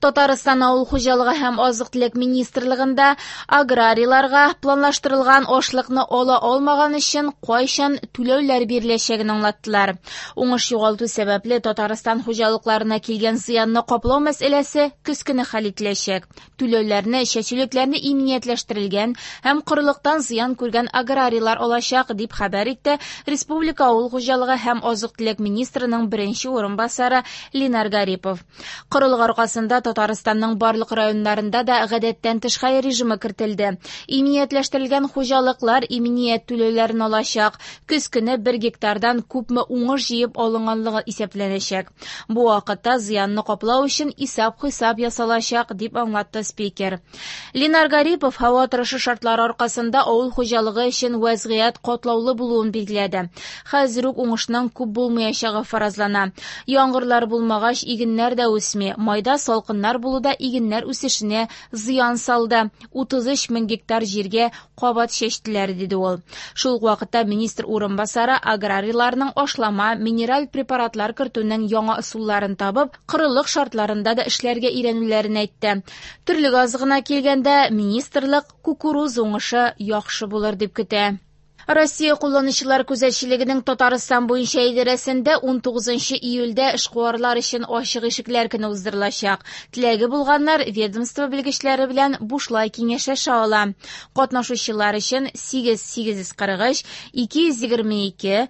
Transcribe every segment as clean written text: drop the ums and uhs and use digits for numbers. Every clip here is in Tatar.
Татарстан авыл хуҗалыгы һәм азык-төлек министрлыгында аграрийларга планлаштырылган ашлыкны ала алмаган өчен кайчан түләүләр биреләчәген аңлаттылар. Уңыш югалту сәбәпле Татарстан хуҗалыкларына килгән зыянны каплау мәсьәләсе көз көне хәл ителәчәк. Түләүләрне чәчүлекләрне иминиятләштерелгән һәм корылыктан зыян күргән аграрийлар алачак, дип хәбәр итте Республика авыл хуҗалыгы һәм азык-төлек министрының беренче урынбасары Ленар Гарипов. Корылык аркасында Татарстанның барлык районнарында да гадәттән тыш хәл режимы кертелде. Иминиятләштерелгән хуҗалыклар иминият түләүләрен алачак. Көз көне 1 гектардан күпме уңыш җыеп алынганлыгы исәпләнәчәк. Бу вакытта зыянны каплау өчен исәп-хисап ясалачак, дип аңлатты спикер. Ленар Гарипов һава торышы шартлары аркасында авыл хуҗалыгы өчен вәзгыять катлаулы булуын билгеләде. Хәзер үк уңышның күп булмаячагы фаразлана. Яңгырлар булмагач игеннәр дә үсми. Майда салкыннар булуда игеннәр үсешенә зыян салды. 33 мең гектар җиргә кабат чәчтеләр, диде ул. Шул вакытта министр урынбасары аграрийларның ашлама, минераль препаратлар кертүнең яңа ысулларын табып, корылык шартларында да эшләргә өйрәнүләрен әйтте. Төрлек азыгына килгәндә, министрлык кукуруз уңышы яхшы булыр дип көтә. Россия кулланучылар күзәтчелегенең Татарстан буенча идарәсендә 19 июльдә эшкуарлар өчен ачык ишекләр көне уздырылачак. Теләге булганнар ведомство белгечләре белән бушлай киңәшләшә ала. Катнашучылар өчен 8843 222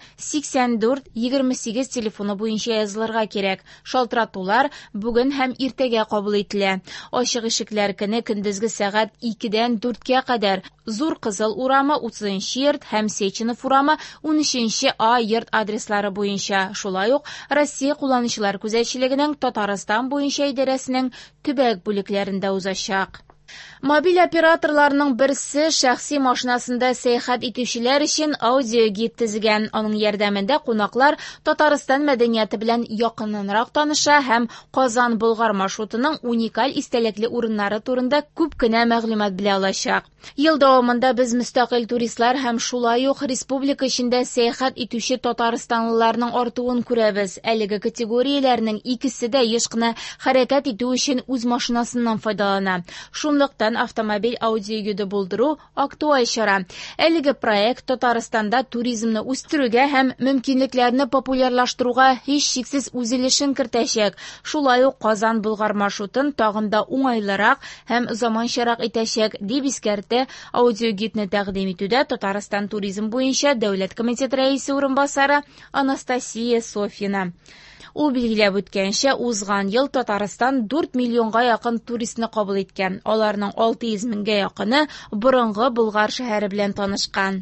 84 28 телефоны буенча язылырга кирәк. Шалтыратулар бүген һәм иртәгә кабул ителә. Ачык ишекләр көне көндезге сәгать 2-дән 4-кә кадәр Зур Кызыл урамы 30 йорт һәм Сеченов урамы 13 А йорт адреслары буенча. Шулай ук Россия кулланучылар күзәтчелегенең Татарстан буенча идарәсенең төбәк бүлекләрендә узачак. Мобиль операторларның берсе шәхси машинасында сәяхәт итүчеләр өчен аудиогид төзегән. Аның ярдәмендә кунаклар Татарстан мәдәнияте белән якыннанрак таныша һәм Казан-Болгар маршрутының уникаль истәлекле урыннары турында күп кенә мәгълүмат белә алачак. Ел дәвамында без мөстәкыйль туристлар һәм шулай ук республика эчендә сәяхәт итүче татарстанлыларның артуын күрәбез. Әлеге категорияләрнең икесе дә еш кына хәрәкәт итү өчен үз машинасыннан файдалана. Шунлыктан автомобиль аудиогиды булдыру актуаль чара. Әлеге проект Татарстанда туризмны үстерүгә һәм мөмкинлекләрне популярлаштыруга һич шиксез үз өлешен кертәчәк. Шулай ук Казан-Болгар маршрутын тагын да уңайлырак һәм заманчарак итәчәк, дип искәртте аудиогидны тәкъдим итүдә Татарстан туризм буенча дәүләт комитеты рәисе урынбасары Анастасия Софьина. Ул билгеләп үткәнчә, узган ел Татарстан 4 миллионга якын туристны кабул иткән. Аларның 600 меңгә якыны борынгы Болгар шәһәре белән танышкан.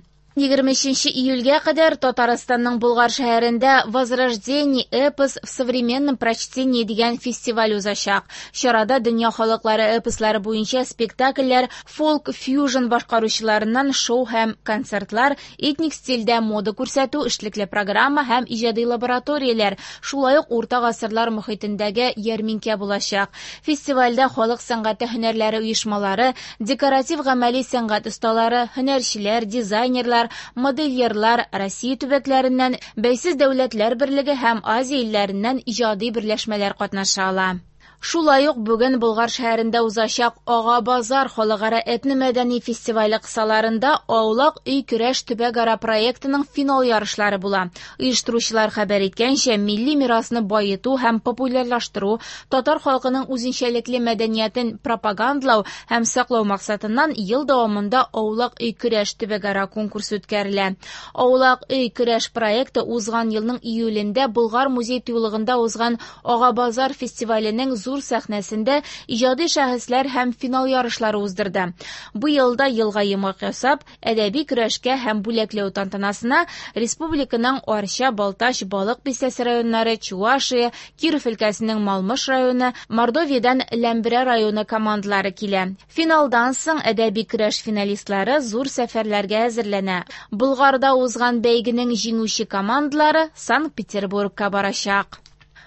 23 июльгә кадәр Татарстанның Болгар шәһәрендә «Возрождение эпос в современном прочтении» дигән фестиваль узачак. Чарада дөнья халыклары эпослары буенча спектакльләр, фолк-фьюжн башкаручыларыннан шоу һәм концертлар, этник стильдә мода күрсәтү, эшлекле программа һәм иҗади лабораторияләр, шулай ук урта гасырлар мөхитендәге ярминкә булачак. Фестивальдә халык сәнгате һөнәрләре оешмалары, декоратив гамәли сәнгать осталары, һөнәрчеләр, дизайнерлар, модельерлар, Россия төбәкләреннән, бәйсез дәүләтләр берлеге һәм Азия илләреннән иҗади берләшмәләр катнаша ала. Шулай ук бүген Болгар шәһәрендә узачак Ага базар халыкара этно-мәдәни фестивале кысаларында Аулак өй көрәш төбәк-ара проектының финал ярышлары була. Оештыручылар хәбәр иткәнчә, милли мирасны баету һәм популярлаштыру, татар халкының үзенчәлекле мәдәниятен пропагандалау һәм саклау максатыннан ел дәвамында Аулак өй көрәш төбәк-ара конкурс үткәрелә. Аулак өй көрәш проекты узган елның июлендә Болгар музей-тыюлыгында узган Ага базар фестиваленең зур сәхнәсендә иҗади шәхесләр һәм финал ярышлары уздырды. Бу елда елга йомык ясап, әдәби көрәшкә һәм бүләкләү тантанасына республиканың Арча, Балтач, Балык бистәсе районнары, Чувашия, Киров өлкәсенең Малмыш районы, Мордовиядән Ләмберә районы командалары килә. Финалдан соң әдәби көрәш финалистлары зур сәфәрләргә әзерләнә. Болгарда узган бәйгенең җиңүче командалары Санкт-Петербургка барачак.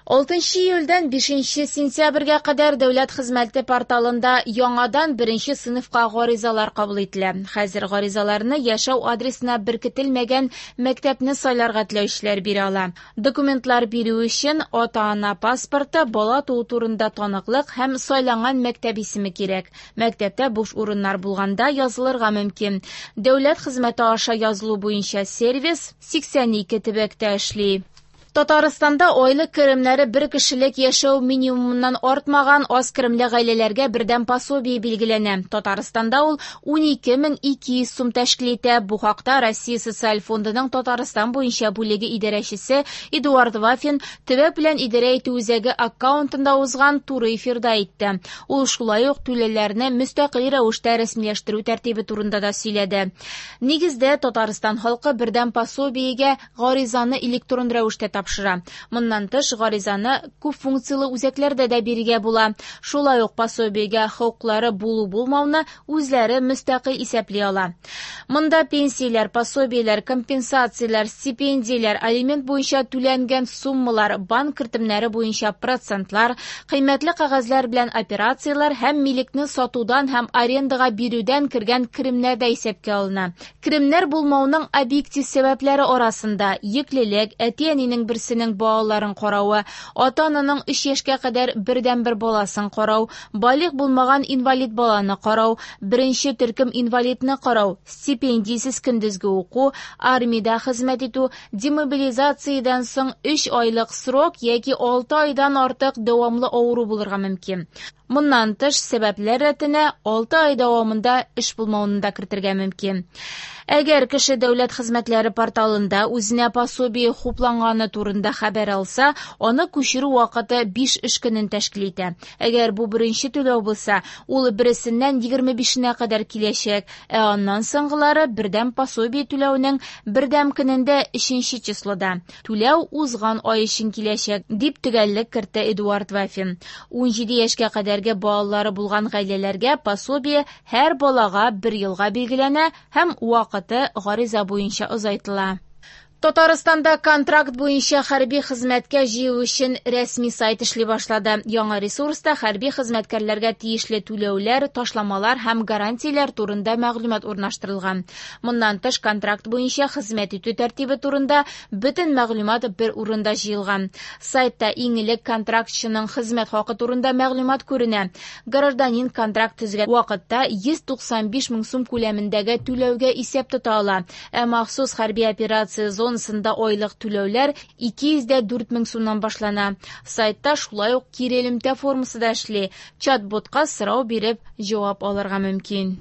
6 июльдән 5 сентябрьгә кадәр дәүләт хезмәте порталында яңадан 1 сыйныфка гаризалар кабул ителә. Хәзер гаризаларны яшәү адресына беркетелмәгән мәктәпне сайларга теләүчеләр бирә ала. Документлар бирү өчен ата-ана паспорты, бала туу турында таныклык һәм сайланган мәктәп исеме кирәк. Мәктәптә буш урыннар булганда язылырга мөмкин. Дәүләт хезмәте аша язылу буенча сервис 82 төбәктә эшли. Татарстанда айлык керемнәре бер кешелек яшәү минимумыннан артмаган аз керемле гаиләләргә бердәм пособие билгеләнә. Татарстанда ул 12200 сум тәшкил итә. Бу хакта Россия социаль фондының Татарстан буенча бүлеге идарәчесе Эдуард Вафин төбәк белән идарә итү үзәге аккаунтында узган туры эфирда әйтте. Ул шулай ук түләләрне мөстәкыйль рәвештә рәсмиләштерү тәртибе турында да сөйләде. Нигездә Татарстан халкы бердәм пособиегә гаризаны электрон рәвештә тапшыра. Моннан тыш гаризаны күп функциялы үзәкләрдә дә бирергә була. Шулай ук пособиегә хокуклары булу-булмауны үзләре мөстәкыйль исәпли ала. Монда пенсияләр, пособиеләр, компенсацияләр, стипендияләр, алимент буенча түләнгән суммалар, банк кертемнәре буенча процентлар, кыйммәтле кәгазьләр белән операциялар һәм милекне сатудан һәм арендага бирүдән кергән керемнәр дә исәпкә алына. Керемнәр булмауның объектив сәбәпләре арасында йөклелек, әти-әнинең берсенең балаларын каравы, ата-ананың 3 яшькә кадәр бердән-бер баласын карау, балиг булмаган инвалид баланы карау, беренче төркем инвалидны карау, стипендиясез көндезге уку, армиядә хезмәт итү, демобилизациядән соң 3 айлык срок яки 6 айдан артык дәвамлы авыру булырга мөмкин. Моннан тыш сәбәпләр рәтенә 6 ай дәвамында эш булмауны да кертергә мөмкин. Әгәр кеше дәүләт хезмәтләре порталында үзенә пособие хупланганы турында хәбәр алса, аны күчерү вакыты 5 эш көнен тәшкил итә. Әгәр бу беренче түләү булса, ул берсеннән 25-нә кадәр киләчәк, аннан соңгылары бердәм пособие түләүнең бердәм көнендә 3-нче числода. Түләү узган ай өчен киләчәк, дип төгәллек кертте Эдуард Вафин. 17 яшькә кадәрге балалары булган гаиләләргә пособие һәр балага 1 елга билгеләнә һәм гариза буенча озайтыла. Татарстанда контракт буенча хәрби хезмәткә җыю өчен рәсми сайт эшли башлады. Яңа ресурста хәрби хезмәткәрләргә тиешле түләүләр, ташламалар һәм гарантияләр турында мәгълүмат урнаштырылган. Моннан тыш контракт буенча хезмәт итү тәртибе турында бөтен мәгълүмат бер урында җыелган. Сайтта иң элек контрактчының хезмәт хакы турында мәгълүмат күренә. Гражданин контракт төзегән вакытта 195 мең сум күләмендәге түләүгә исәп тота ала. Ә махсус хәрби операция зонасында айлык түләүләр 204 мең сумнан башлана. Сайтта шулай ук кире элемтә формасы да эшли. Чат-ботка сорау биреп җавап алырга мөмкин.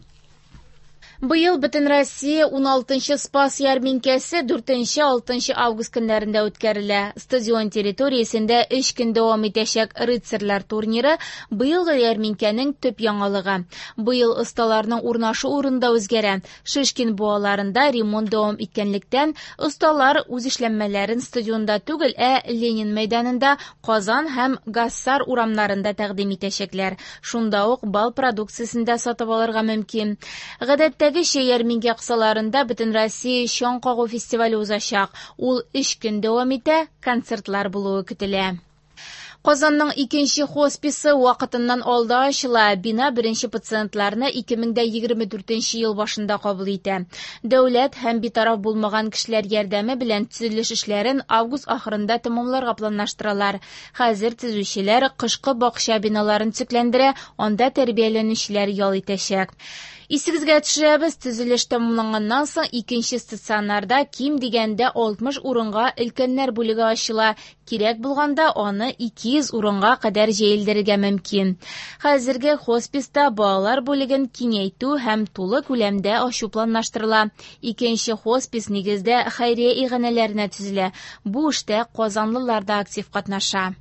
Быел бөтен Россия 16-нчы Спас ярминкәсе 4-6 август көннәрендә үткәрелә. Стадион территориясендә 3 көн дәвам итәчәк рыцарьлар турниры быелгы ярминкәнең төп яңалыгы. Быел осталарның урнашу урында үзгәрә. Шишкин буаларында ремонт дәвам иткәнлектән, осталар үз эшләнмәләрен стадионда түгел, Ленин мәйданында, Казан һәм Гассар урамнарында тәкъдим итәчәкләр. Шунда ук бал продукциясен дә сатып алырга мөмкин. Гадәттәге ярминкә кысаларында бөтен Россия чаң кагу фестивале узачак. Ул 3 көн дәвам итә, концертлар булуы көтелә. Казанның 2нче хосписы вакытыннан алда ачыла. Бина беренче пациентларны 2024 ел башында кабул итә. Дәүләт һәм битараф булмаган кешеләр ярдәме белән төзелеш эшләрен август ахырында тәмамларга планлаштыралар. Хәзер төзүчеләр кышкы бакча биналарын төзекләндерә, анда тәрбияләнүчеләр ял итәчәк. Исегезгә төшерәбез, төзелеш тәмамланганнан соң 2нче стационарда ким дигәндә 60 урынга өлкәннәр бүлеге ачыла. Кирәк булганда аны 200 урынга кадәр җәелдерергә мөмкин. Хәзерге хосписта балалар бүлеген киңәйтү һәм тулы күләмдә ачу планлаштырыла. 2нче хоспис нигездә хәйрия иганәләренә төзелә. Бу эштә казанлылар да актив катнаша.